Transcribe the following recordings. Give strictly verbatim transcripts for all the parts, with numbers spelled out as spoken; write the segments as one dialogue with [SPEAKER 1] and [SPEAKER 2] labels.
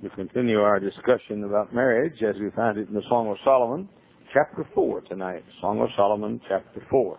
[SPEAKER 1] We continue our discussion about marriage as we find it in the Song of Solomon, chapter four tonight. Song of Solomon, chapter four.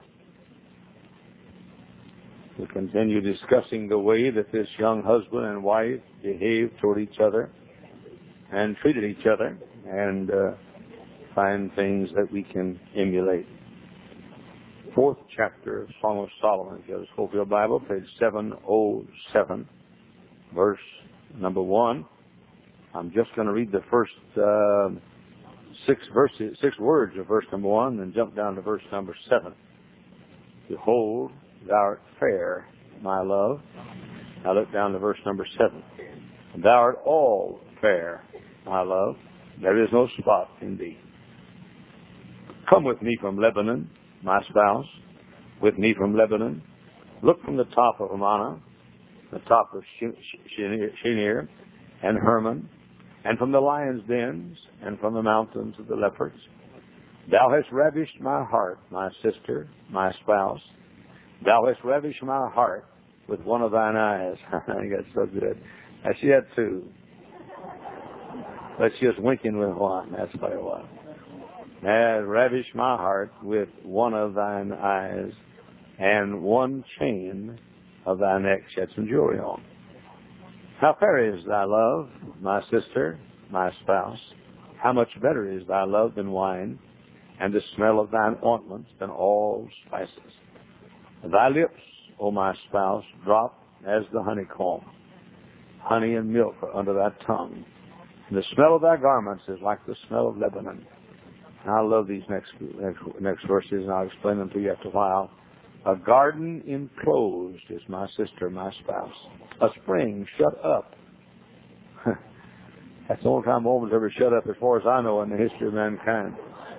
[SPEAKER 1] We continue discussing the way that this young husband and wife behaved toward each other and treated each other, and uh, find things that we can emulate. Fourth chapter of Song of Solomon. If you have a Schofield Bible, page seven oh seven, verse number one. I'm just going to read the first uh, six verses, six words of verse number one, and jump down to verse number seven. Behold, thou art fair, my love. Now look down to verse number seven. Thou art all fair, my love. There is no spot in thee. Come with me from Lebanon, my spouse, with me from Lebanon. Look from the top of Amana, the top of Shinir and Hermon, and from the lion's dens, and from the mountains of the leopards. Thou hast ravished my heart, my sister, my spouse. Thou hast ravished my heart with one of thine eyes. I think that's so good. Now, she had two. But she was winking with one. That's what it was. Thou hast ravished my heart with one of thine eyes, and one chain of thy neck. She had some jewelry on. How fair is thy love, my sister, my spouse. How much better is thy love than wine, and the smell of thine ointments than all spices. Thy lips, O my spouse, drop as the honeycomb. Honey and milk are under thy tongue. And the smell of thy garments is like the smell of Lebanon. And I love these next, next, next verses, and I'll explain them to you after a while. A garden enclosed is my sister, my spouse. A spring shut up. That's the only time a woman's ever shut up, as far as I know, in the history of mankind.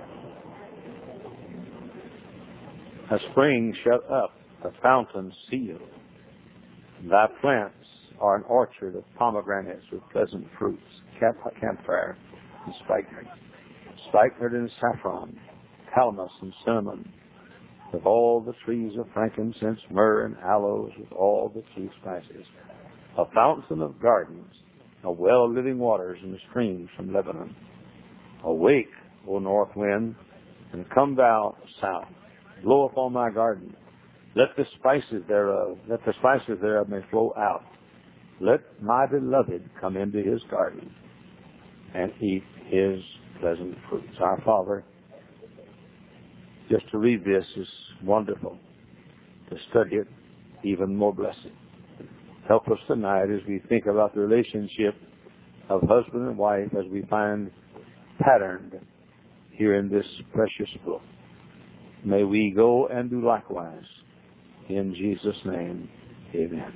[SPEAKER 1] A spring shut up, a fountain sealed. Thy plants are an orchard of pomegranates with pleasant fruits, camp, camphire and spikenard, spikenard and saffron, calamus and cinnamon, with all the trees of frankincense, myrrh, and aloes, with all the chief spices. A fountain of gardens, a well of living waters, and streams from Lebanon. Awake, O north wind, and come thou south. Blow upon my garden. Let the spices thereof, let the spices thereof may flow out. Let my beloved come into his garden and eat his pleasant fruits. Our Father, just to read this is wonderful. To study it, even more blessed. Help us tonight as we think about the relationship of husband and wife as we find patterned here in this precious book. May we go and do likewise. In Jesus' name, amen.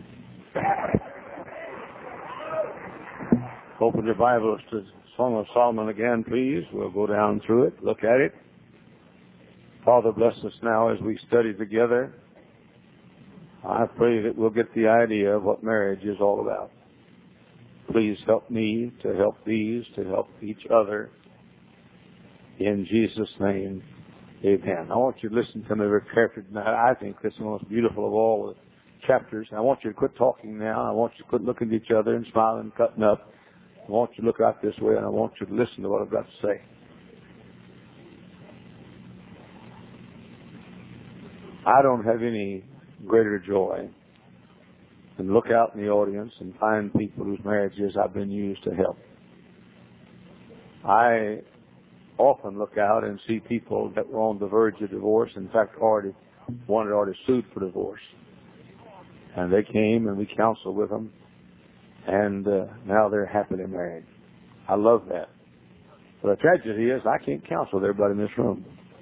[SPEAKER 1] Open your Bibles to Song of Solomon again, please. We'll go down through it, look at it. Father, bless us now as we study together. I pray that we'll get the idea of what marriage is all about. Please help me to help these, to help each other. In Jesus' name, amen. I want you to listen to me very carefully tonight. I think this is the most beautiful of all the chapters. I want you to quit talking now. I want you to quit looking at each other and smiling and cutting up. I want you to look out this way, and I want you to listen to what I've got to say. I don't have any greater joy than look out in the audience and find people whose marriages I've been used to help. I often look out and see people that were on the verge of divorce, in fact, already one had already sued for divorce. And they came and we counseled with them, and uh, now they're happily married. I love that. But the tragedy is I can't counsel with everybody in this room.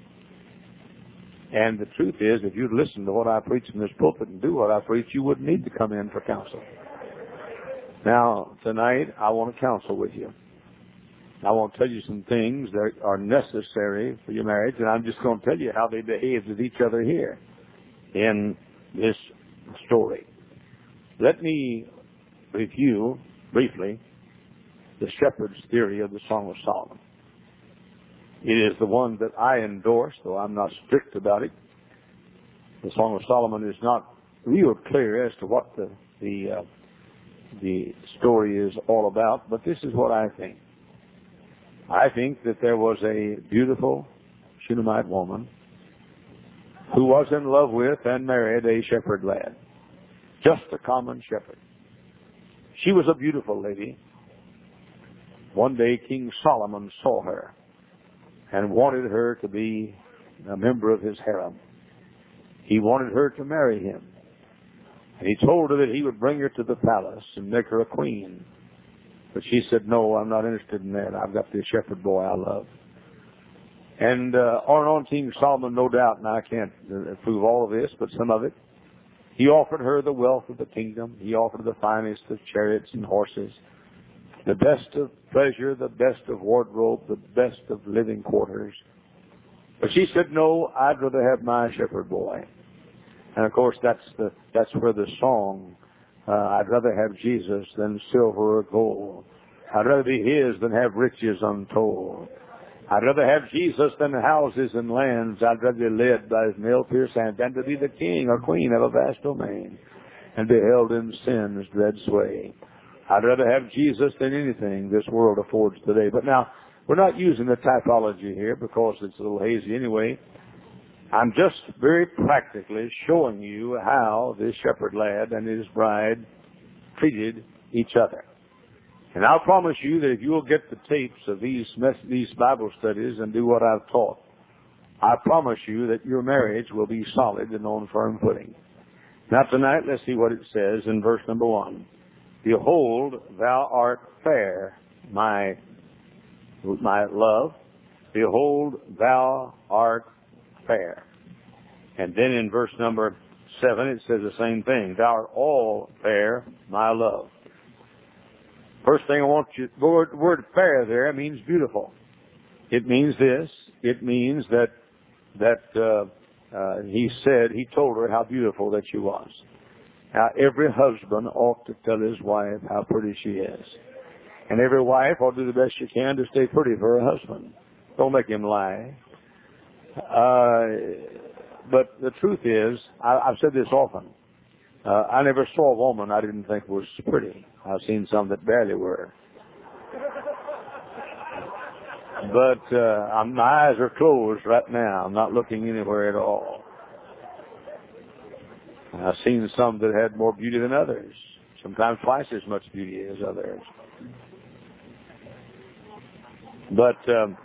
[SPEAKER 1] And the truth is, if you'd listen to what I preach in this pulpit and do what I preach, you wouldn't need to come in for counsel. Now, tonight, I want to counsel with you. I want to tell you some things that are necessary for your marriage, and I'm just going to tell you how they behaved with each other here in this story. Let me review briefly the shepherd's theory of the Song of Solomon. It is the one that I endorse, though I'm not strict about it. The Song of Solomon is not real clear as to what the the, uh, the story is all about, but this is what I think. I think that there was a beautiful Shunammite woman who was in love with and married a shepherd lad. Just a common shepherd. She was a beautiful lady. One day King Solomon saw her and wanted her to be a member of his harem. He wanted her to marry him. And he told her that he would bring her to the palace and make her a queen. But she said, no, I'm not interested in that. I've got this shepherd boy I love. And uh, on and on, King Solomon, no doubt, and I can't uh, prove all of this, but some of it, he offered her the wealth of the kingdom. He offered her the finest of chariots and horses, the best of pleasure, the best of wardrobe, the best of living quarters. But she said, no, I'd rather have my shepherd boy. And of course, that's the that's where the song, uh, I'd rather have Jesus than silver or gold. I'd rather be his than have riches untold. I'd rather have Jesus than houses and lands. I'd rather be led by his nail-pierced hand than to be the king or queen of a vast domain and be held in sin's dread sway. I'd rather have Jesus than anything this world affords today. But now, we're not using the typology here because it's a little hazy anyway. I'm just very practically showing you how this shepherd lad and his bride treated each other. And I'll promise you that if you'll get the tapes of these these Bible studies and do what I've taught, I promise you that your marriage will be solid and on firm footing. Now tonight, let's see what it says in verse number one. Behold, thou art fair, my, my love. Behold, thou art fair. And then in verse number seven, it says the same thing. Thou art all fair, my love. First thing I want you, the word, word fair there means beautiful. It means this. It means that, that, uh, uh, he said, he told her how beautiful that she was. Now, every husband ought to tell his wife how pretty she is. And every wife ought to do the best she can to stay pretty for her husband. Don't make him lie. Uh, but the truth is, I, I've said this often. Uh, I never saw a woman I didn't think was pretty. I've seen some that barely were. But uh, I'm, my eyes are closed right now. I'm not looking anywhere at all. I've seen some that had more beauty than others. Sometimes twice as much beauty as others. But um,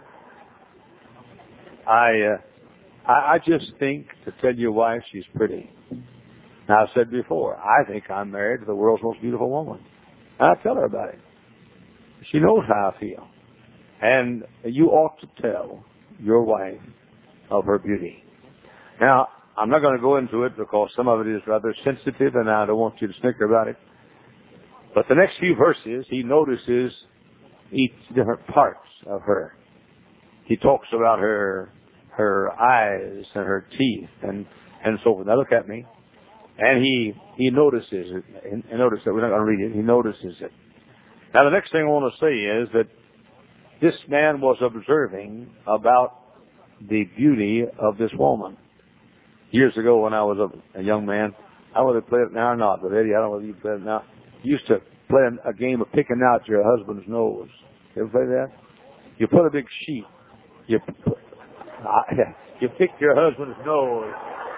[SPEAKER 1] I, uh, I I just think to tell your wife she's pretty. Now, I've said before, I think I'm married to the world's most beautiful woman. And I tell her about it. She knows how I feel. And you ought to tell your wife of her beauty. Now, I'm not going to go into it because some of it is rather sensitive and I don't want you to snicker about it. But the next few verses, he notices each different parts of her. He talks about her her eyes and her teeth and, and so forth. Now look at me. And he, he notices it. And notice that we're not going to read it. He notices it. Now the next thing I want to say is that this man was observing about the beauty of this woman. Years ago when I was a, a young man, I don't know whether they play it now or not, but Eddie, I don't know whether you play it now. You used to play a game of picking out your husband's nose. You ever play that? You put a big sheet. You, you pick your husband's nose.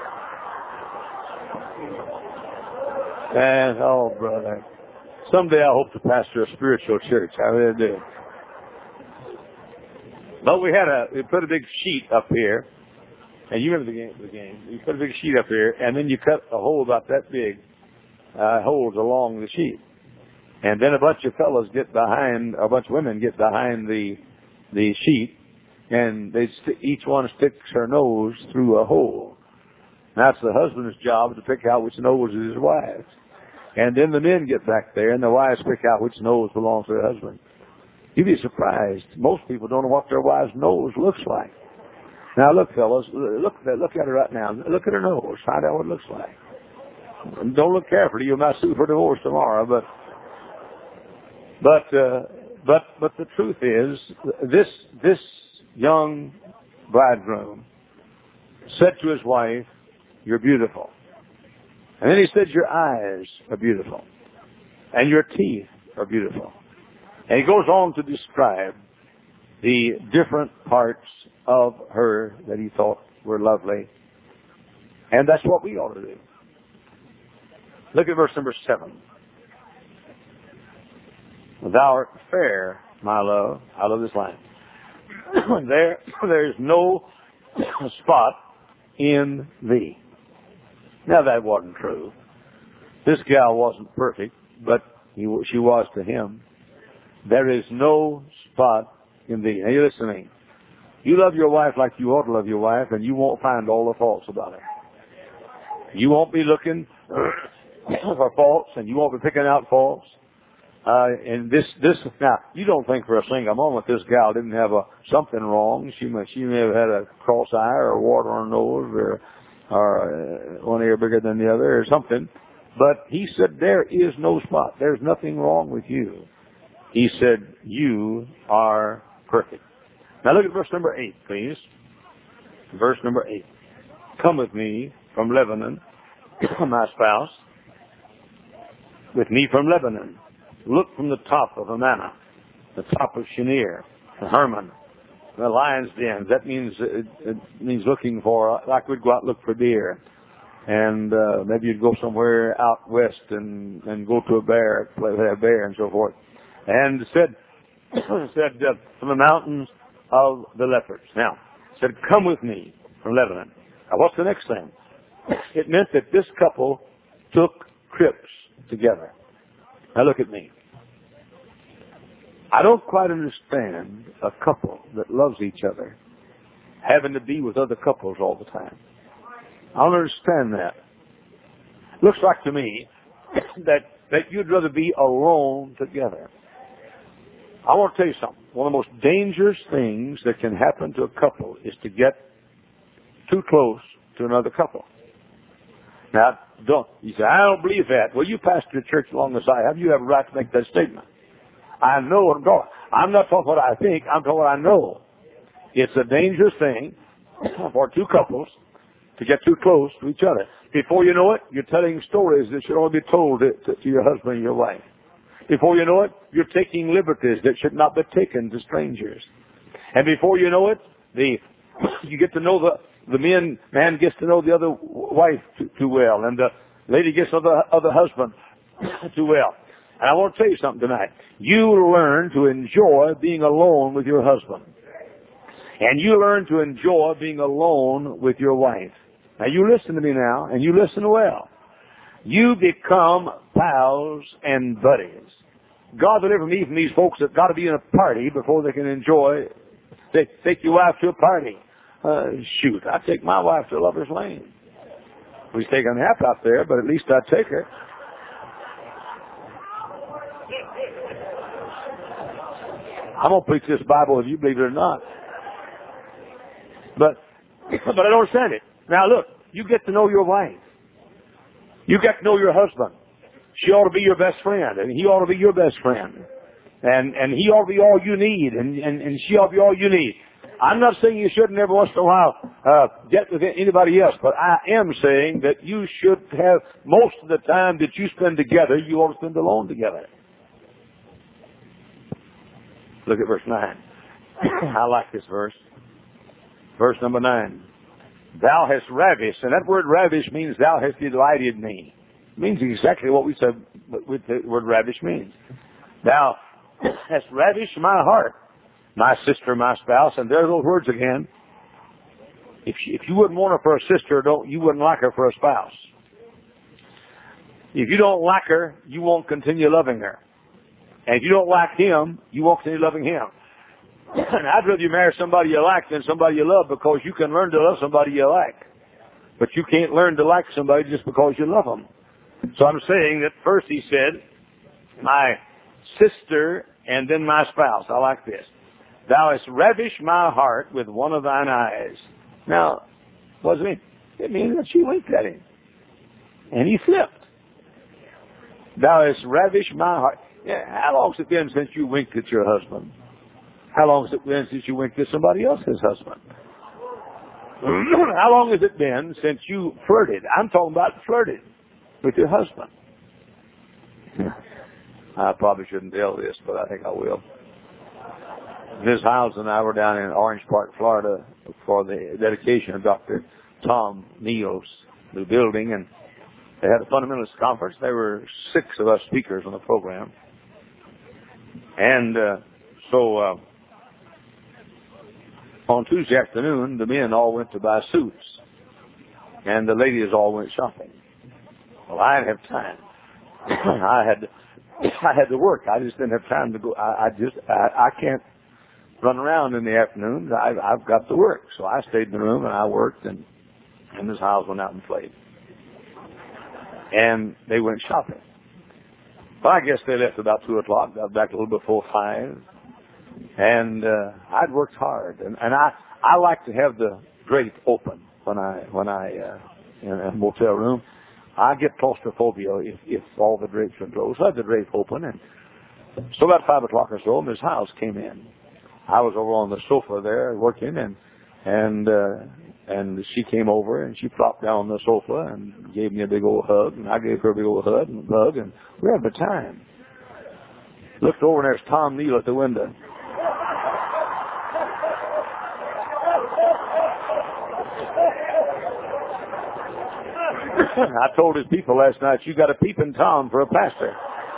[SPEAKER 1] And, oh, brother. Someday I hope to pastor a spiritual church. I really do. But we had a, we put a big sheet up here. And you remember the game, the game. You put a big sheet up here, and then you cut a hole about that big, uh, holes along the sheet. And then a bunch of fellows get behind, a bunch of women get behind the, the sheet, and they st- each one sticks her nose through a hole. Now it's the husband's job to pick out which nose is his wife's. And then the men get back there, and the wives pick out which nose belongs to their husband. You'd be surprised. Most people don't know what their wife's nose looks like. Now look, fellas, look at look at her right now. Look at her nose. Find out what it looks like. Don't look carefully. You might sue for divorce tomorrow. But but uh, but but the truth is, this this young bridegroom said to his wife, "You're beautiful." And then he said, "Your eyes are beautiful." and your teeth are beautiful. And he goes on to describe the different parts of her that he thought were lovely. And that's what we ought to do. Look at verse number seven. Thou art fair, my love. I love this line. there, there is no spot in thee. Now that wasn't true. This gal wasn't perfect, but he, she was to him. There is no spot in thee. Now you listen to me. You love your wife like you ought to love your wife, and you won't find all the faults about her. You won't be looking for faults, and you won't be picking out faults. Uh, and this, this, now, you don't think for a single moment this gal didn't have a, something wrong. She may, she may have had a cross eye or water on her nose or, or uh, one ear bigger than the other or something. But he said, there is no spot. There's nothing wrong with you. He said, you are perfect. Now look at verse number eight, please. Verse number eight. Come with me from Lebanon, my spouse, with me from Lebanon. Look from the top of Amana, the top of Shinir, the Hermon, the lion's den. That means it, it means looking for, like we'd go out and look for deer. And uh, maybe you'd go somewhere out west and, and go to a bear, play with a bear and so forth. And said, said uh, from the mountains of the leopards. Now, said, come with me from Lebanon. Now, what's the next thing? It meant that this couple took trips together. Now look at me. I don't quite understand a couple that loves each other having to be with other couples all the time. I don't understand that. Looks like to me that, that you'd rather be alone together. I want to tell you something. One of the most dangerous things that can happen to a couple is to get too close to another couple. Now, don't, you say, I don't believe that. Well, you pastor a church along the side. Have you have a right to make that statement? I know what I'm talking. I'm not talking what I think. I'm talking what I know. It's a dangerous thing for two couples to get too close to each other. Before you know it, you're telling stories that should only be told to, to, to your husband and your wife. Before you know it, you're taking liberties that should not be taken to strangers. And before you know it, the you get to know the the men man gets to know the other wife too, too well, and the lady gets to know the other husband too well. And I want to tell you something tonight. You learn to enjoy being alone with your husband, and you learn to enjoy being alone with your wife. Now you listen to me now, and you listen well. You become pals and buddies. God deliver me from these folks that got to be in a party before they can enjoy. They take your wife to a party. Uh, shoot, I take my wife to Lover's Lane. We take a nap out there, but at least I take her. I'm gonna preach this Bible if you believe it or not. But, but I don't understand it. Now look, you get to know your wife. You get to know your husband. She ought to be your best friend, and he ought to be your best friend. And and he ought to be all you need, and, and, and she ought to be all you need. I'm not saying you shouldn't every once in a while uh, get with anybody else, but I am saying that you should have, most of the time that you spend together, you ought to spend alone together. Look at verse nine. I like this verse. Verse number nine. Thou hast ravished, and that word ravish means thou hast delighted me. It means exactly what we said what the word ravish means. Thou hast ravished my heart, my sister, my spouse, and there's those words again. If she, if you wouldn't want her for a sister, don't you wouldn't like her for a spouse. If you don't like her, you won't continue loving her. And if you don't like him, you won't continue loving him. And I'd rather you marry somebody you like than somebody you love, because you can learn to love somebody you like. But you can't learn to like somebody just because you love them. So I'm saying that first he said, my sister and then my spouse. I like this. Thou hast ravished my heart with one of thine eyes. Now, what does it mean? It means that she winked at him. And he flipped. Thou hast ravished my heart. Yeah, how long has it been since you winked at your husband? How long has it been since you winked at somebody else's husband? How long has it been since you flirted? I'm talking about flirted with your husband. I probably shouldn't tell this, but I think I will. Miz Hiles and I were down in Orange Park, Florida for the dedication of Doctor Tom Neal's new building, and they had a fundamentalist conference. There were six of us speakers on the program. And uh, so uh, on Tuesday afternoon, the men all went to buy suits, and the ladies all went shopping. Well, I didn't have time. I had I had to work. I just didn't have time to go. I, I just I, I can't run around in the afternoons. I, I've got to work, so I stayed in the room and I worked, and and Miz Hiles went out and played. And they went shopping. Well, I guess they left about two o'clock. Got back a little before five, and uh, I'd worked hard, and, and I I like to have the drape open when I when I uh, in a motel room. I get claustrophobia if if all the drapes are closed. So I had the drape open, and so about five o'clock or so, Miz Hiles came in. I was over on the sofa there working, and and uh, and she came over and she plopped down on the sofa and gave me a big old hug, and I gave her a big old hug and hug, and we had a good time. Looked over and there's Tom Neal at the window. I told his people last night, you got a peeping Tom for a pastor.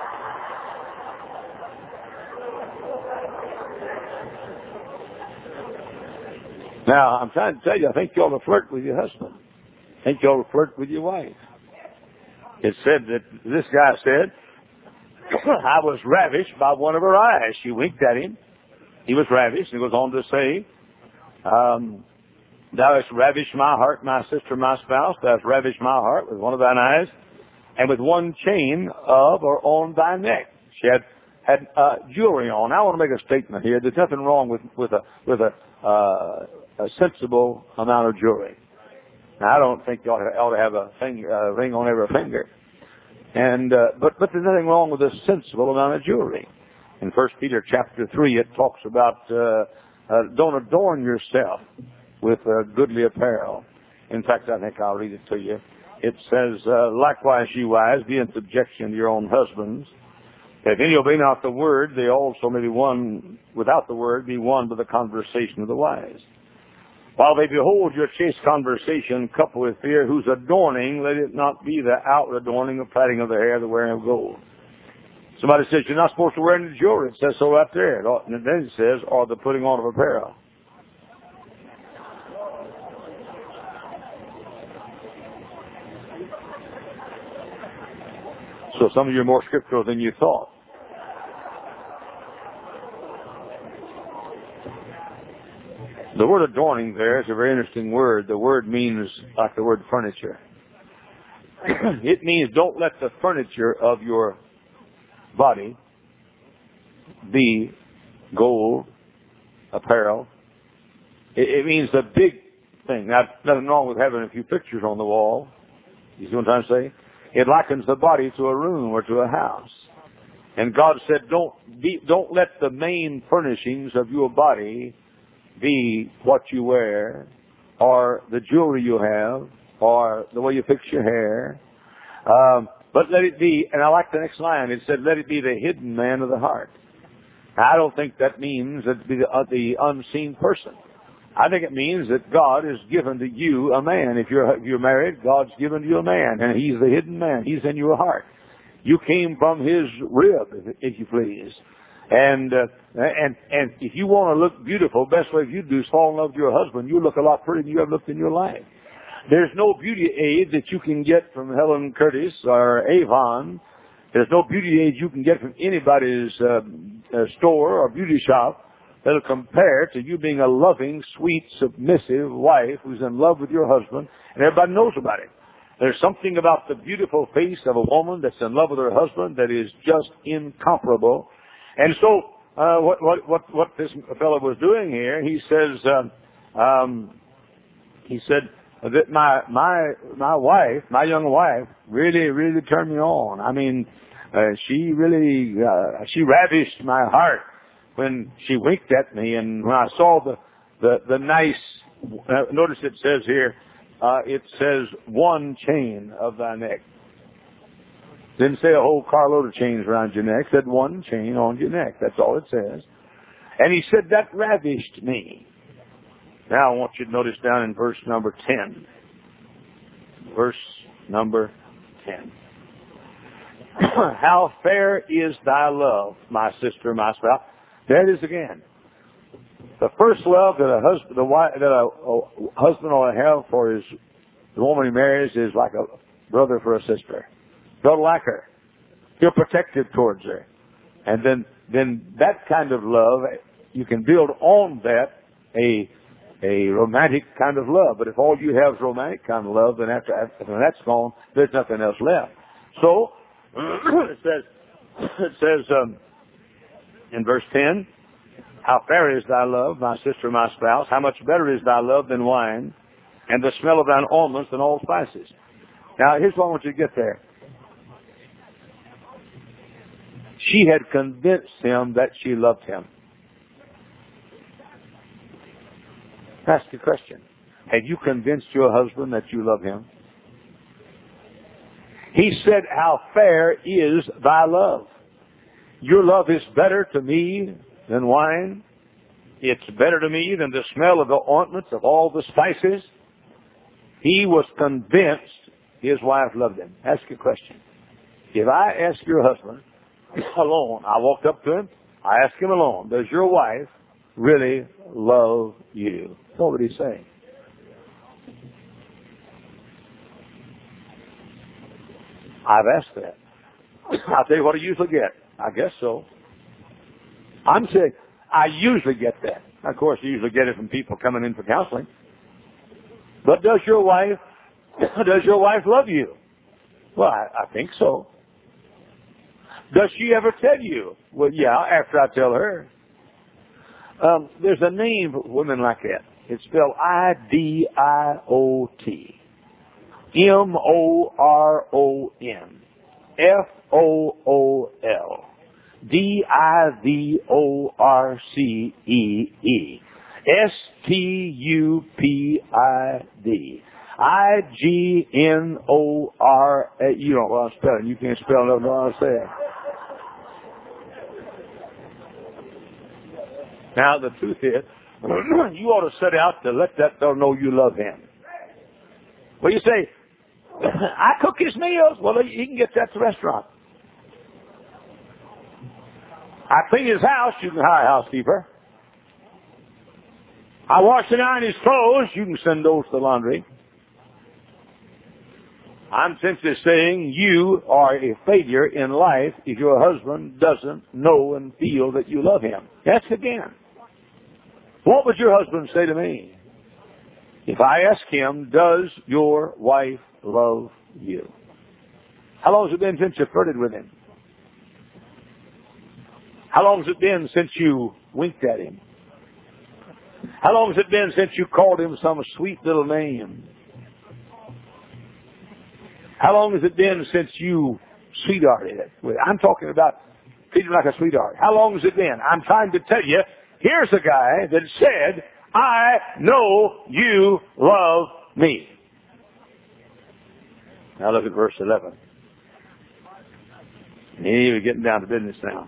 [SPEAKER 1] Now, I'm trying to tell you, I think you ought to flirt with your husband. I think you ought to flirt with your wife. It said that this guy said, I was ravished by one of her eyes. She winked at him. He was ravished. And he goes on to say, um, thou hast ravished my heart, my sister, my spouse. Thou hast ravished my heart with one of thine eyes, and with one chain of or on thy neck. She had had uh, jewelry on. I want to make a statement here. There's nothing wrong with with a with a uh, a sensible amount of jewelry. Now, I don't think you ought to, ought to have a finger, uh, ring on every finger. And uh, but but there's nothing wrong with a sensible amount of jewelry. In First Peter chapter three, it talks about uh, uh, don't adorn yourself with uh, goodly apparel. In fact, I think I'll read it to you. It says, uh, likewise, ye wives, be in subjection to your own husbands. If any obey not the word, they also may be won without the word, be won by the conversation of the wise. While they behold your chaste conversation coupled with fear, whose adorning, let it not be the outward adorning of plaiting of the hair, the wearing of gold. Somebody says, you're not supposed to wear any jewelry. It says so right there. And then it says, or the putting on of apparel. So some of you are more scriptural than you thought. The word adorning there is a very interesting word. The word means like the word furniture. It means don't let the furniture of your body be gold, apparel. It, it means the big thing. Now, nothing wrong with having a few pictures on the wall. You see what I'm trying to say? It likens the body to a room or to a house. And God said, don't be, don't let the main furnishings of your body be what you wear, or the jewelry you have, or the way you fix your hair. Um, but let it be, and I like the next line, it said, let it be the hidden man of the heart. Now, I don't think that means that it be the, uh, the unseen person. I think it means that God has given to you a man. If you're, if you're married, God's given to you a man, and he's the hidden man. He's in your heart. You came from his rib, if, if you please. And, uh, and, and if you want to look beautiful, best way you do is fall in love with your husband. You look a lot prettier than you ever looked in your life. There's no beauty aid that you can get from Helen Curtis or Avon. There's no beauty aid you can get from anybody's uh, uh, store or beauty shop that'll compare to you being a loving, sweet, submissive wife who's in love with your husband, and everybody knows about it. There's something about the beautiful face of a woman that's in love with her husband that is just incomparable. And so, uh, what, what, what, what this fellow was doing here, he says, uh, um, he said that my, my, my wife, my young wife, really, really turned me on. I mean, uh, she really, uh, she ravished my heart when she winked at me, and when I saw the, the, the nice, uh, notice it says here, uh, it says one chain of thy neck. Didn't say a whole carload of chains around your neck. It said one chain on your neck. That's all it says. And he said, that ravished me. Now I want you to notice down in verse number ten. Verse number ten. How fair is thy love, my sister, my spouse. There it is again. The first love that a husband, the wife, that a, a husband ought to have for his the woman he marries is like a brother for a sister. He'll like her. He'll protective towards her. And then, then that kind of love, you can build on that a a romantic kind of love. But if all you have is romantic kind of love, then after, after when that's gone, there's nothing else left. So it says, it says um, in verse ten, how fair is thy love, my sister, my spouse. How much better is thy love than wine, and the smell of thine ointments than all spices. Now, here's what I want you to get there. She had convinced him that she loved him. Ask the question. Have you convinced your husband that you love him? He said, how fair is thy love. Your love is better to me than wine. It's better to me than the smell of the ointments of all the spices. He was convinced his wife loved him. Ask a question. If I ask your husband alone, I walked up to him, I asked him alone, does your wife really love you? What would he say? I've asked that. I'll tell you what I usually get. I guess so. I'm saying, I usually get that. Of course, I usually get it from people coming in for counseling. But does your wife, does your wife love you? Well, I, I think so. Does she ever tell you? Well, yeah, after I tell her. Um, there's a name for women like that. It's spelled I D I O T. M O R O N. F O O L. D I V O R C E E. S T U P I D. I G N O R A. You don't know what I'm spelling. You can't spell nothing what I'm saying. Now, the truth is, you ought to set out to let that fellow know you love him. Well, you say, I cook his meals. Well, he can get that at the restaurant. I clean his house. You can hire a housekeeper. I wash and iron his clothes. You can send those to the laundry. I'm simply saying you are a failure in life if your husband doesn't know and feel that you love him. That's again. What would your husband say to me if I ask him, does your wife love you? How long has it been since you flirted with him? How long has it been since you winked at him? How long has it been since you called him some sweet little name? How long has it been since you sweethearted it? I'm talking about treating like a sweetheart. How long has it been? I'm trying to tell you, here's a guy that said, I know you love me. Now look at verse eleven. We're getting down to business now.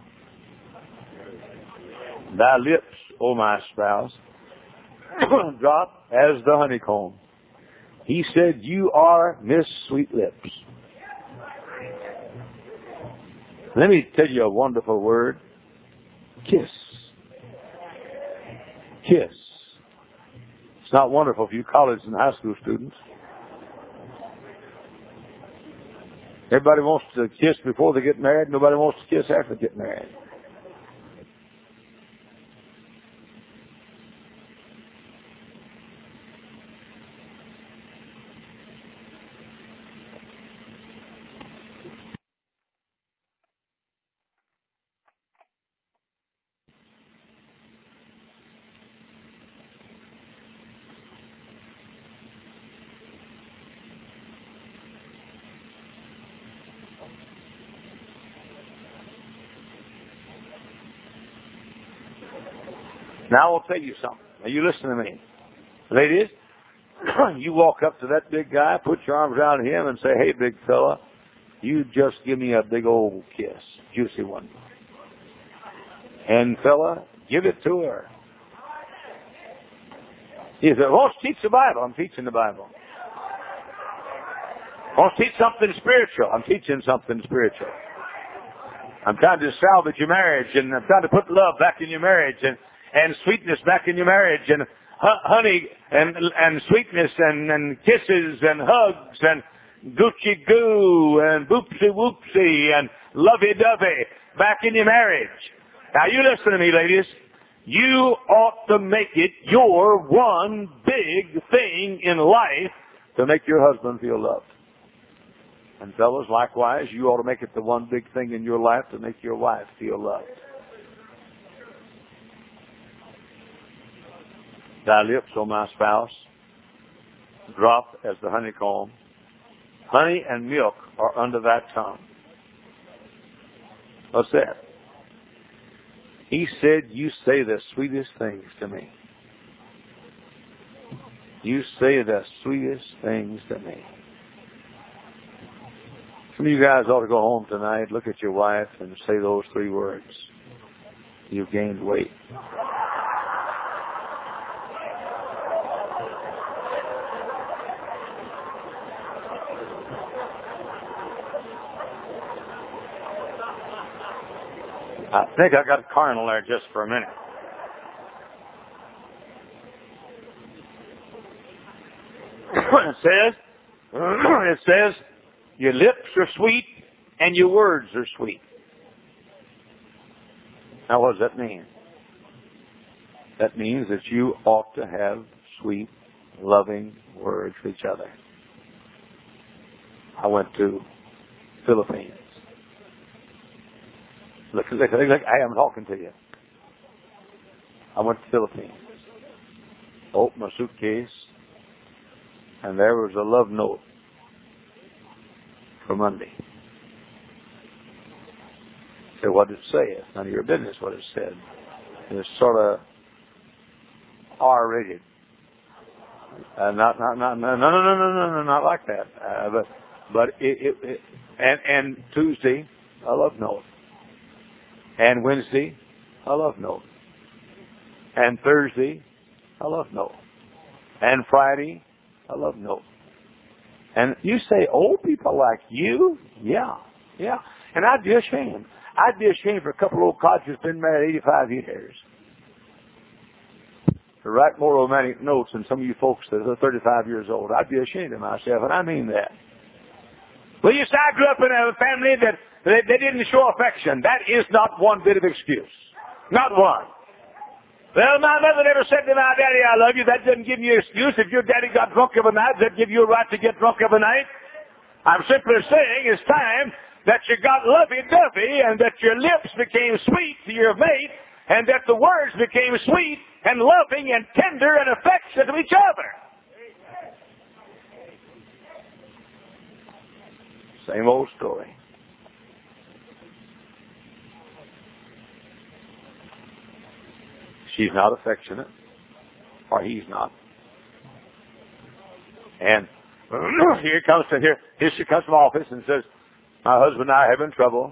[SPEAKER 1] Thy lips, O my spouse, drop as the honeycomb. He said, you are Miss Sweet Lips. Let me tell you a wonderful word. Kiss. Kiss. It's not wonderful for you college and high school students. Everybody wants to kiss before they get married. Nobody wants to kiss after they get married. Now I will tell you something. Now you listen to me. Ladies, you walk up to that big guy, put your arms around him and say, hey, big fella, You just give me a big old kiss, juicy one. And fella, give it to her. He said, "Won't you teach the Bible?" I'm teaching the Bible. "Won't you teach something spiritual?" I'm teaching something spiritual. I'm trying to salvage your marriage, and I'm trying to put love back in your marriage, and, and sweetness back in your marriage, and hu- honey, and and sweetness, and, and kisses, and hugs, and Gucci goo, and boopsy whoopsie, and lovey-dovey back in your marriage. Now you listen to me, ladies. You ought to make it your one big thing in life to make your husband feel loved. And fellas, likewise, you ought to make it the one big thing in your life to make your wife feel loved. Thy lips, O my spouse, drop as the honeycomb. Honey and milk are under thy tongue. What's that? He said, you say the sweetest things to me. You say the sweetest things to me. Some of you guys ought to go home tonight, look at your wife, and say those three words. You've gained weight. I think I got carnal there just for a minute. It says, it says, your lips are sweet and your words are sweet. Now what does that mean? That means that you ought to have sweet, loving words for each other. I went to Philippines. Look, look, look, look, I am talking to you. I went to the Philippines. Opened my suitcase, and there was a love note for Monday. So what did it say? It's none of your business what it said. It's sort of R-rated. Uh, not, not, not, no, no, no, no, no, no, no, not like that. Uh, but, but it, it, it and, and Tuesday, a love note. And Wednesday, a love note. And Thursday, a love note. And Friday, a love note. And you say, old people like you? Yeah, yeah. And I'd be ashamed. I'd be ashamed for a couple of old codgers who've been married eighty-five years to write more romantic notes than some of you folks that are thirty-five years old. I'd be ashamed of myself, and I mean that. Well, you say I grew up in a family that they, they didn't show affection. That is not one bit of excuse. Not one. Well, my mother never said to my daddy, I love you. That doesn't give you an excuse. If your daddy got drunk of a night, does that give you a right to get drunk of a night? I'm simply saying it's time that you got lovey-dovey and that your lips became sweet to your mate and that the words became sweet and loving and tender and affectionate to each other. Same old story. She's not affectionate, or he's not. And here comes to here, here she comes from office and says, my husband and I are having trouble.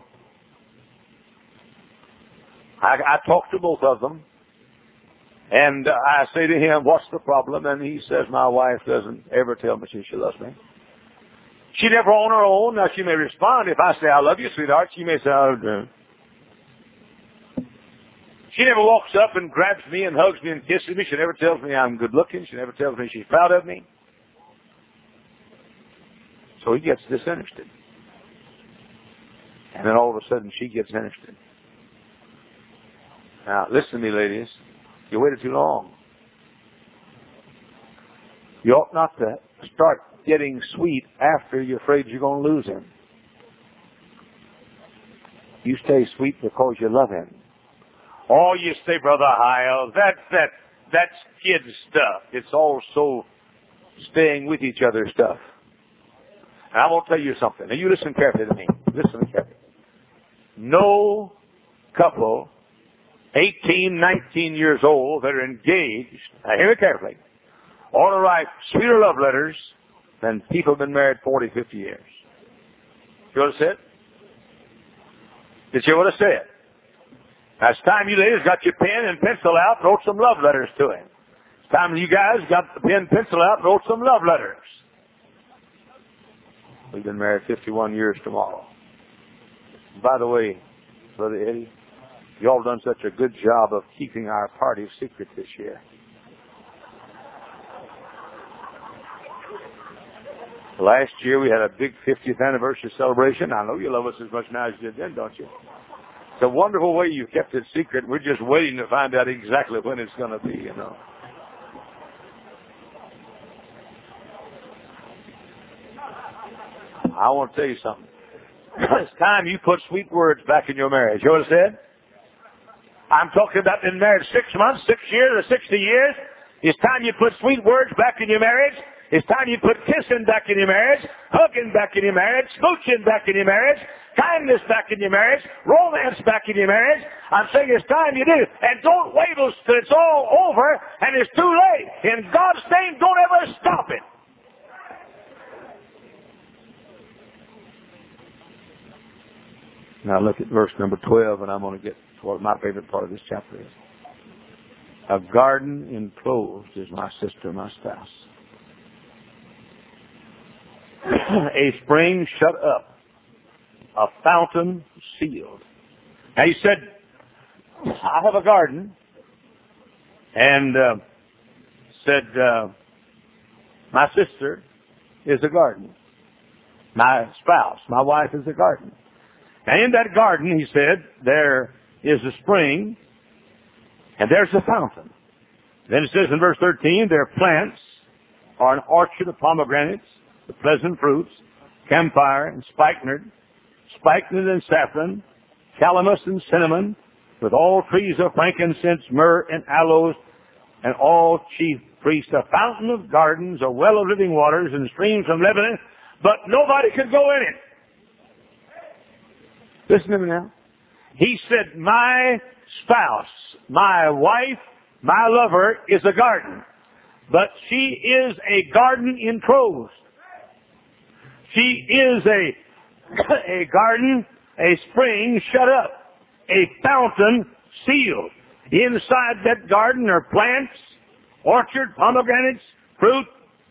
[SPEAKER 1] I, I talked to both of them, and I say to him, what's the problem? And he says, my wife doesn't ever tell me she, she loves me. She never on her own. Now she may respond if I say, I love you, sweetheart. She may say, oh, no. She never walks up and grabs me and hugs me and kisses me. She never tells me I'm good looking. She never tells me she's proud of me. So he gets disinterested. And then all of a sudden she gets interested. Now, listen to me, ladies. You waited too long. You ought not to start getting sweet after you're afraid you're going to lose him. You stay sweet because you love him. Oh, you say, Brother Hyle, that, that, that's kid stuff. It's also staying with each other stuff. And I want to tell you something. Now, you listen carefully to me. Listen carefully. No couple, eighteen, nineteen years old, that are engaged, now hear me carefully, ought to write sweeter love letters than people who have been married forty, fifty years. You know what I said? Did you hear what I said? Now it's time you ladies got your pen and pencil out and wrote some love letters to him. It's time you guys got the pen and pencil out and wrote some love letters. We've been married fifty-one years tomorrow. By the way, Brother Eddie, you all done such a good job of keeping our party secret this year. Last year we had a big fiftieth anniversary celebration. I know you love us as much now as you did then, don't you? It's a wonderful way you kept it secret. We're just waiting to find out exactly when it's going to be, you know. I want to tell you something. It's time you put sweet words back in your marriage. You know what I said? I'm talking about been married six months, six years, or sixty years. It's time you put sweet words back in your marriage. It's time you put kissing back in your marriage, hugging back in your marriage, smooching back in your marriage, kindness back in your marriage, romance back in your marriage. I'm saying it's time you do. And don't wait till it's all over and it's too late. In God's name, don't ever stop it. Now look at verse number twelve, and I'm going to get to what my favorite part of this chapter is. A garden enclosed is my sister, my spouse. A spring shut up, a fountain sealed. Now he said, I have a garden, and uh, said, uh, my sister is a garden. My spouse, my wife is a garden. And in that garden, he said, there is a spring, and there's a fountain. Then it says in verse thirteen, their plants are an orchard of pomegranates, the pleasant fruits, camphire and spikenard, spikenard and saffron, calamus and cinnamon, with all trees of frankincense, myrrh and aloes, and all chief priests, a fountain of gardens, a well of living waters, and streams from Lebanon, but nobody could go in it. Listen to me now. He said, my spouse, my wife, my lover is a garden, but she is a garden enclosed. She is a, a garden, a spring shut up, a fountain sealed. Inside that garden are plants, orchard, pomegranates, fruit,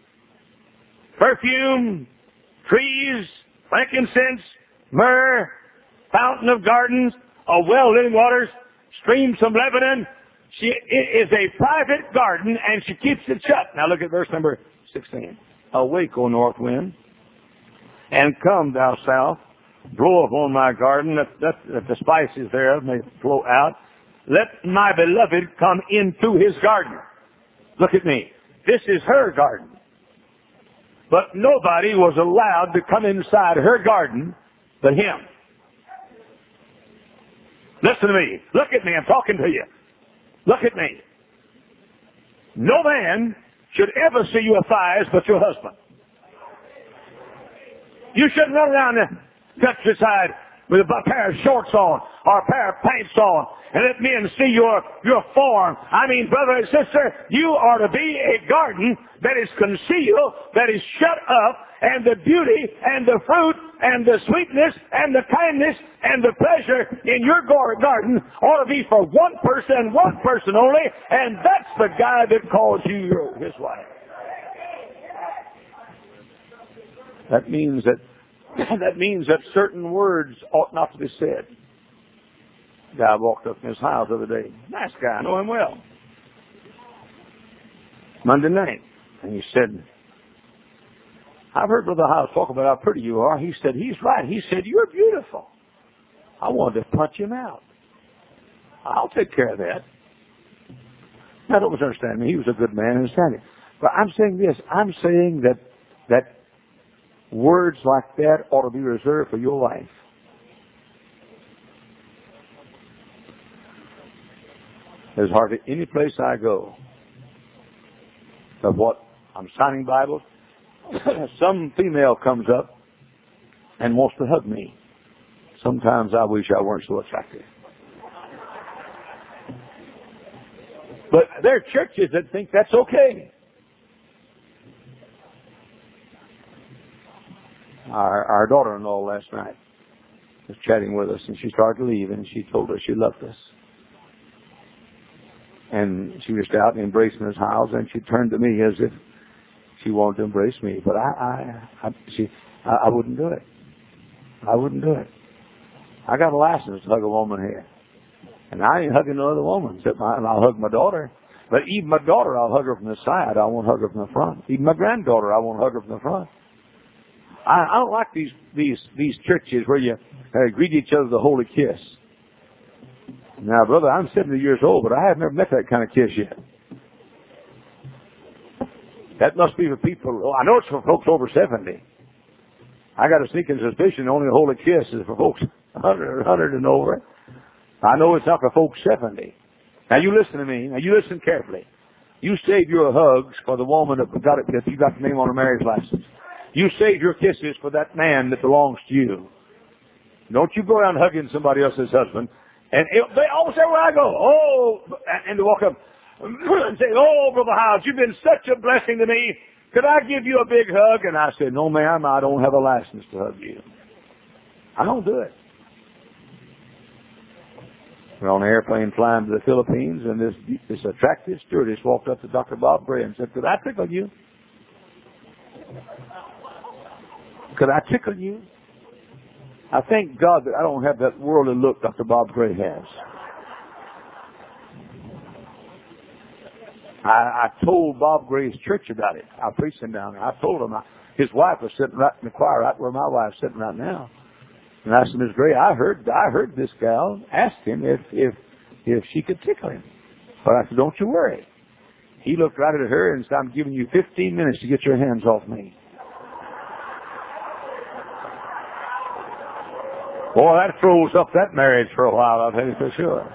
[SPEAKER 1] perfume, trees, frankincense, myrrh, fountain of gardens, a well of living waters, streams from Lebanon. She is a private garden, and she keeps it shut. Now look at verse number sixteen. Awake, O north wind, and come, thou south. Blow upon my garden, that, that, that the spices thereof may flow out. Let my beloved come into his garden. Look at me. This is her garden. But nobody was allowed to come inside her garden but him. Listen to me. Look at me. I'm talking to you. Look at me. No man should ever see your thighs but your husband. You shouldn't run around the countryside with a pair of shorts on or a pair of pants on and let men see your, your form. I mean, brother and sister, you are to be a garden that is concealed, that is shut up, and the beauty and the fruit and the sweetness and the kindness and the pleasure in your garden ought to be for one person, one person only, and that's the guy that calls you his wife. That means that that means that certain words ought not to be said. A guy walked up in his house the other day. Nice guy, I know him well. Monday night. And he said, I've heard Brother House talk about how pretty you are. He said, he's right. He said, you're beautiful. I wanted to punch him out. I'll take care of that. Now, don't misunderstand me. He was a good man, understand it. But I'm saying this. I'm saying that that words like that ought to be reserved for your wife. There's hardly any place I go of what I'm signing Bibles. Some female comes up and wants to hug me. Sometimes I wish I weren't so attractive. But there are churches that think that's okay. our, our daughter-in-law last night was chatting with us, and she started to leave, and she told us she loved us. And she was out embracing us house, and she turned to me as if she wanted to embrace me. But I, I, I she, I, I wouldn't do it. I wouldn't do it. I got a license to hug a woman here. And I ain't hugging no other woman except my, and I'll hug my daughter. But even my daughter, I'll hug her from the side. I won't hug her from the front. Even my granddaughter, I won't hug her from the front. I, I don't like these, these, these churches where you uh, greet each other with a holy kiss. Now, brother, I'm seventy years old, but I have never met that kind of kiss yet. That must be for people. Oh, I know it's for folks over seventy. I got a sneaking suspicion only a holy kiss is for folks one hundred, one hundred and over. I know it's not for folks seventy. Now, you listen to me. Now, you listen carefully. You save your hugs for the woman that got it, if you got the name on her marriage license. You save your kisses for that man that belongs to you. Don't you go around hugging somebody else's husband. And it, they always say, where I go, oh, and to walk up and say, oh, Brother Howes, you've been such a blessing to me. Could I give you a big hug? And I said, no, ma'am, I don't have a license to hug you. I don't do it. We're on an airplane flying to the Philippines, and this, this attractive stewardess walked up to Doctor Bob Bray and said, could I tickle you? Could I tickle you? I thank God that I don't have that worldly look Doctor Bob Gray has. I, I told Bob Gray's church about it. I preached him down there. I told him I, his wife was sitting right in the choir, right where my wife's sitting right now. And I said, Miss Gray, I heard I heard this gal ask him if if if she could tickle him. But I said, don't you worry. He looked right at her and said, I'm giving you fifteen minutes to get your hands off me. Boy, that throws up that marriage for a while, I'll tell you for sure.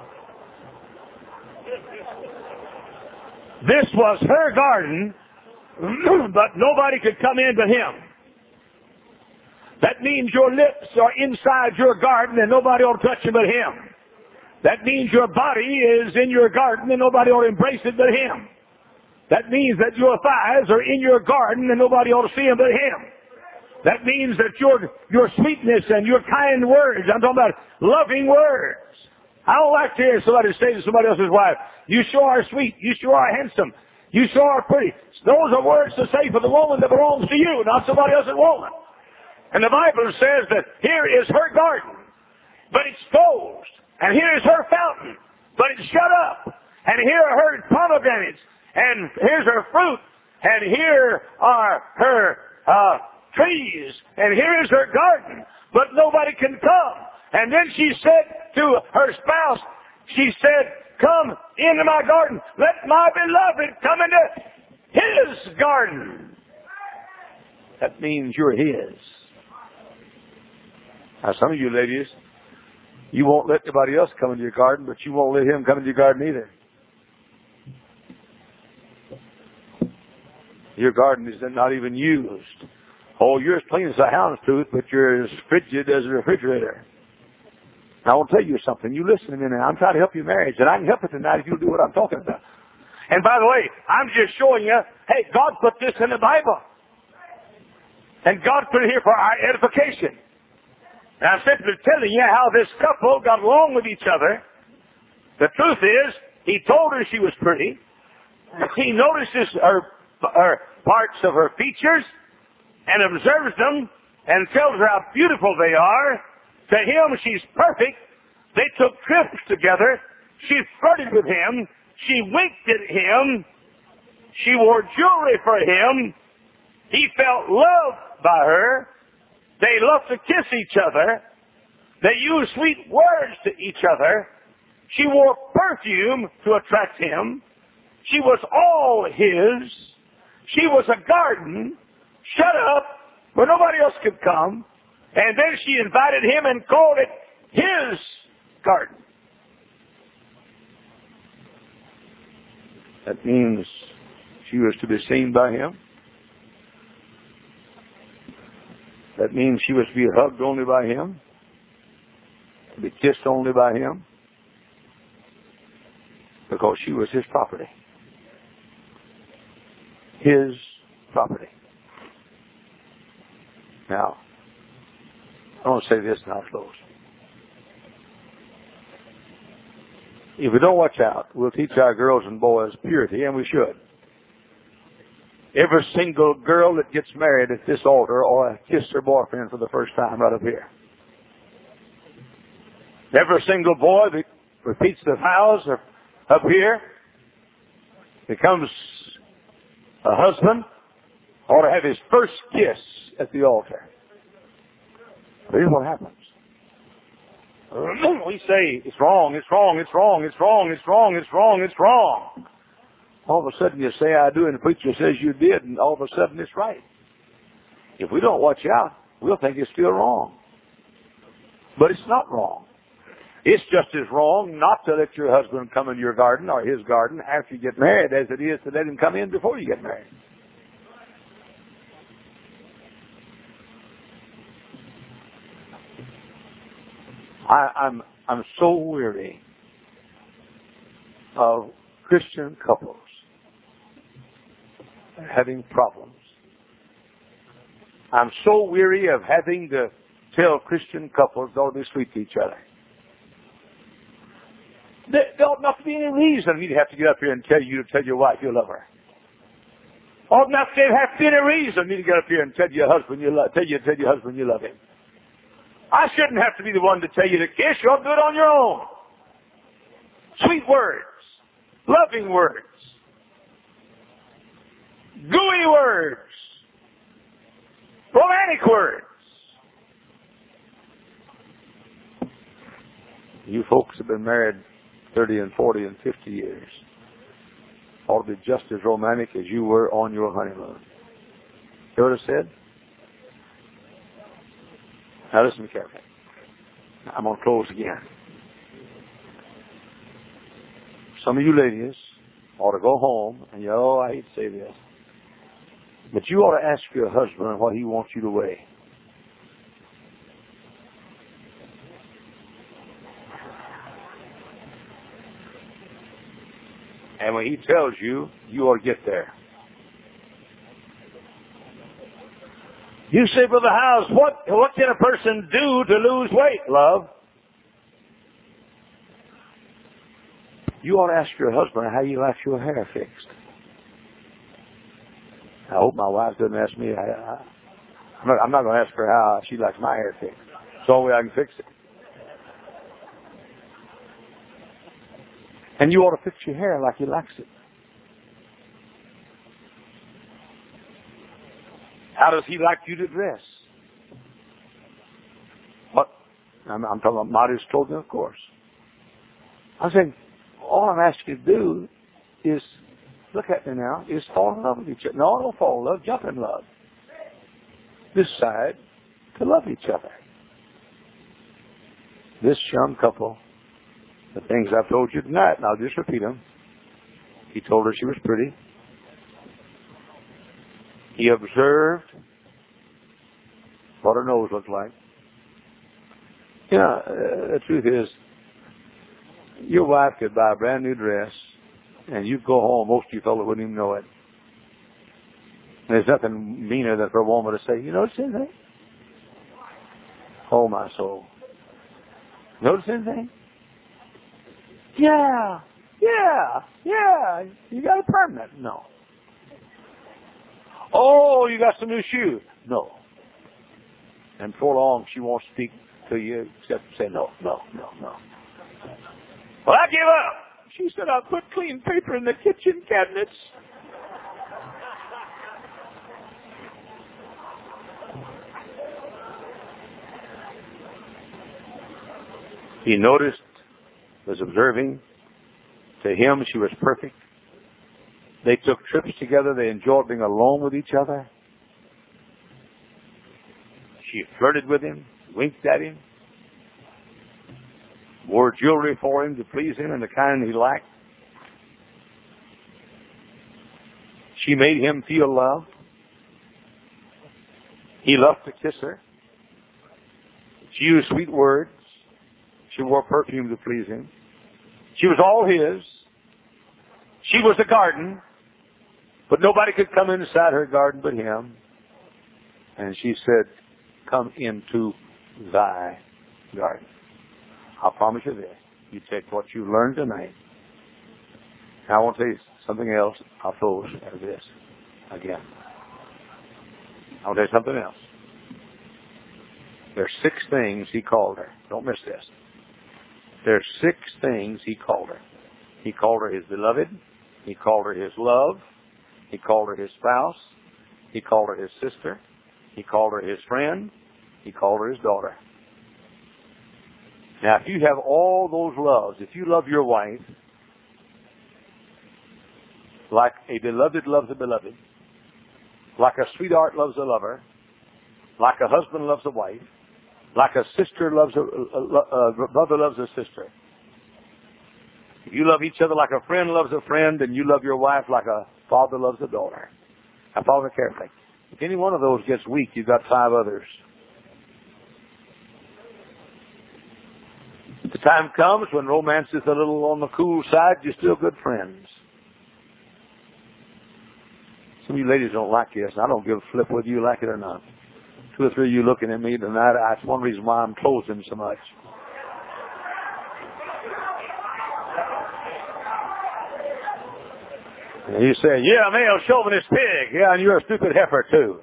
[SPEAKER 1] This was her garden, but nobody could come in but him. That means your lips are inside your garden and nobody ought to touch them but him. That means your body is in your garden and nobody ought to embrace it but him. That means that your thighs are in your garden and nobody ought to see them but him. That means that your your sweetness and your kind words, I'm talking about loving words. I don't like to hear somebody say to somebody else's wife, you sure are sweet, you sure are handsome, you sure are pretty. Those are words to say for the woman that belongs to you, not somebody else's woman. And the Bible says that here is her garden, but it's closed. And here is her fountain, but it's shut up. And here are her pomegranates, and here's her fruit, and here are her uh trees, and here is her garden, but nobody can come. And then she said to her spouse, she said, come into my garden. Let my beloved come into his garden. That means you're his. Now, some of you ladies, you won't let anybody else come into your garden, but you won't let him come into your garden either. Your garden is not even used. Oh, you're as clean as a hound's tooth, but you're as frigid as a refrigerator. Now, I want to tell you something. You listen to me now. I'm trying to help your marriage, and I can help it tonight if you'll do what I'm talking about. And by the way, I'm just showing you, hey, God put this in the Bible. And God put it here for our edification. And I'm simply telling you how this couple got along with each other. The truth is, he told her she was pretty. He notices her, her parts of her features and observes them and tells her how beautiful they are. To him, she's perfect. They took trips together. She flirted with him. She winked at him. She wore jewelry for him. He felt loved by her. They loved to kiss each other. They used sweet words to each other. She wore perfume to attract him. She was all his. She was a garden shut up where nobody else could come. And then she invited him and called it his garden. That means she was to be seen by him. That means she was to be hugged only by him, to be kissed only by him, because she was his property. His property. Now, I want to say this and I'll close. If we don't watch out, we'll teach our girls and boys purity, and we should. Every single girl that gets married at this altar or kissed her boyfriend for the first time right up here. Every single boy that repeats the vows up here becomes a husband ought to have his first kiss at the altar. Here's what happens. We say, it's wrong, it's wrong, it's wrong, it's wrong, it's wrong, it's wrong, it's wrong. All of a sudden you say, I do, and the preacher says you did, and all of a sudden it's right. If we don't watch out, we'll think it's still wrong. But it's not wrong. It's just as wrong not to let your husband come in your garden or his garden after you get married as it is to let him come in before you get married. I, I'm I'm so weary of Christian couples having problems. I'm so weary of having to tell Christian couples they ought to be sweet to each other. There, there ought not to be any reason you'd have to get up here and tell you to tell your wife you love her. Ought not to have to be any reason you to get up here and tell your husband you love tell you tell your husband you love him. I shouldn't have to be the one to tell you to kiss. You ought to do it on your own. Sweet words, loving words, gooey words, romantic words. You folks have been married thirty and forty and fifty years. Ought to be just as romantic as you were on your honeymoon. You know what I said? Now listen carefully. I'm going to close again. Some of you ladies ought to go home and you, oh, I hate to say this, but you ought to ask your husband what he wants you to weigh. And when he tells you, you ought to get there. You say, Brother Howes, what, what can a person do to lose weight, love? You ought to ask your husband how you like your hair fixed. I hope my wife doesn't ask me. I, I, I'm not, I'm not going to ask her how she likes my hair fixed. It's the only way I can fix it. And you ought to fix your hair like he likes it. How does he like you to dress? What? I'm, I'm talking about modest clothing, of course. I'm saying, all I'm asking you to do is, look at me now, is fall in love with each other. No, don't fall in love, jump in love. Decide to love each other. This young couple, the things I've told you tonight, and I'll just repeat them. He told her she was pretty. He observed what her nose looked like. You know, uh, the truth is, your wife could buy a brand new dress, and you'd go home, most of you fellows wouldn't even know it. And there's nothing meaner than for a woman to say, you notice anything? Oh, my soul. Notice anything? Yeah, yeah, yeah. You got a permanent? No. Oh, you got some new shoes? No. And before long, she won't speak to you except to say no, no, no, no. Well, I give up. She said, I'll put clean paper in the kitchen cabinets. He noticed, was observing. To him, she was perfect. They took trips together. They enjoyed being alone with each other. She flirted with him, winked at him, wore jewelry for him to please him and the kind he liked. She made him feel loved. He loved to kiss her. She used sweet words. She wore perfume to please him. She was all his. She was a garden, but nobody could come inside her garden but him. And she said, come into thy garden. I'll promise you this. You take what you learned tonight. Now I want to tell you something else. I'll close with this again. I want to tell you something else. There's six things he called her. Don't miss this. There's six things he called her. He called her his beloved. He called her his love. He called her his spouse. He called her his sister. He called her his friend. He called her his daughter. Now, if you have all those loves, if you love your wife like a beloved loves a beloved, like a sweetheart loves a lover, like a husband loves a wife, like a sister loves a, a, a, a brother loves a sister. If you love each other like a friend loves a friend, and you love your wife like a father loves a daughter. Now follow me carefully. If any one of those gets weak, you've got five others. If the time comes when romance is a little on the cool side, you're still good friends. Some of you ladies don't like this, and I don't give a flip whether you like it or not. Two or three of you looking at me tonight, that's one reason why I'm closing so much. And you say, yeah, male chauvinist pig. Yeah, and you're a stupid heifer, too.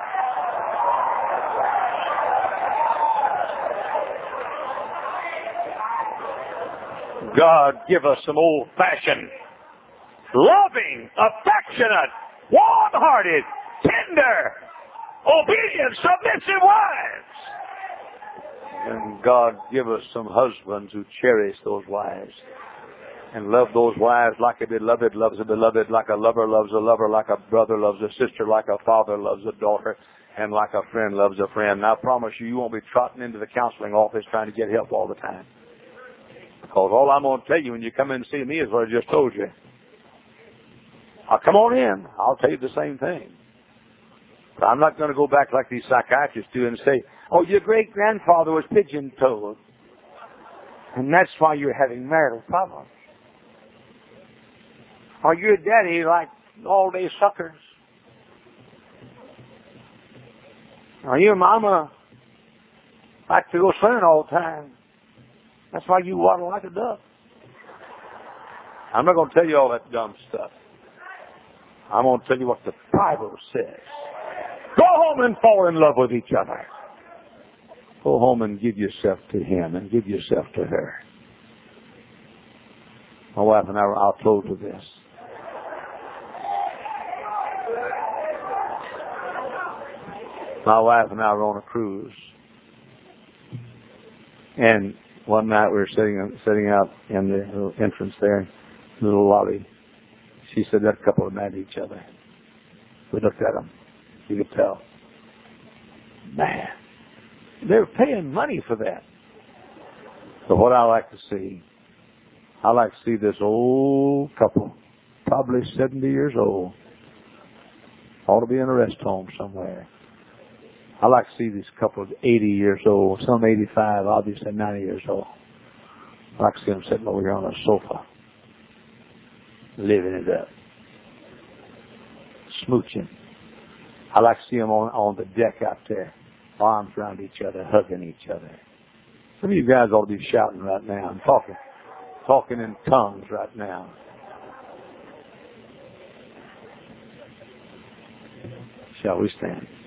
[SPEAKER 1] God, give us some old-fashioned, loving, affectionate, warm-hearted, tender, obedient, submissive wives. And God, give us some husbands who cherish those wives and love those wives like a beloved loves a beloved, like a lover loves a lover, like a brother loves a sister, like a father loves a daughter, and like a friend loves a friend. And I promise you, you won't be trotting into the counseling office trying to get help all the time. Because all I'm going to tell you when you come in to see me is what I just told you. I'll come on in. I'll tell you the same thing. But I'm not going to go back like these psychiatrists do and say, oh, your great-grandfather was pigeon-toed, and that's why you're having marital problems. Or your daddy liked all-day suckers. Or your mama liked to go swimming all the time. That's why you waddle like a duck. I'm not going to tell you all that dumb stuff. I'm going to tell you what the Bible says. Go home and fall in love with each other. Go home and give yourself to him and give yourself to her. My wife and I, I'll close with this. My wife and I were on a cruise. And one night we were sitting sitting out in the little entrance there, in the little lobby. She said that couple had met each other. We looked at them. You could tell. Man, they were paying money for that. So what I like to see, I like to see this old couple, probably seventy years old, ought to be in a rest home somewhere. I like to see these couples eighty years old, some eighty-five, obviously ninety years old. I like to see them sitting over here on a sofa, living it up, smooching. I like to see them on, on the deck out there, arms around each other, hugging each other. Some of you guys ought to be shouting right now and talking, talking in tongues right now. Shall we stand?